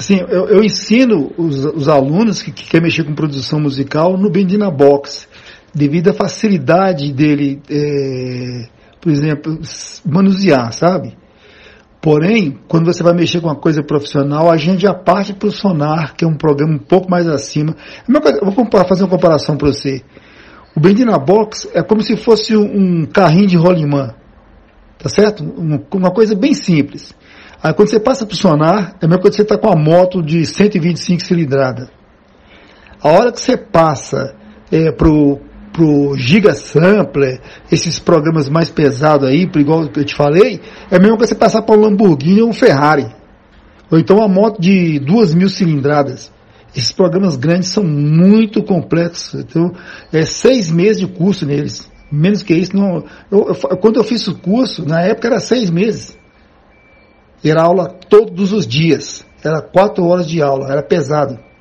Assim, eu ensino os alunos que querem mexer com produção musical no BandinaBox, devido à facilidade dele, por exemplo, manusear, sabe? Porém, quando você vai mexer com uma coisa profissional, a gente já parte para o Sonar, que é um programa um pouco mais acima. Eu vou fazer uma comparação para você. O BandinaBox é como se fosse um carrinho de rolimã, tá certo? Uma coisa bem simples. Aí quando você passa para o Sonar, é mesmo quando você está com a moto de 125 cilindradas. A hora que você passa pro Giga Sampler, esses programas mais pesados aí, igual que eu te falei, é mesmo que você passar para um Lamborghini ou um Ferrari. Ou então uma moto de 2.000 cilindradas. Esses programas grandes são muito complexos. Então, 6 meses de curso neles. Menos que isso, não. Quando eu fiz o curso, na época era 6 meses. Era aula todos os dias. Era 4 horas de aula, era pesado.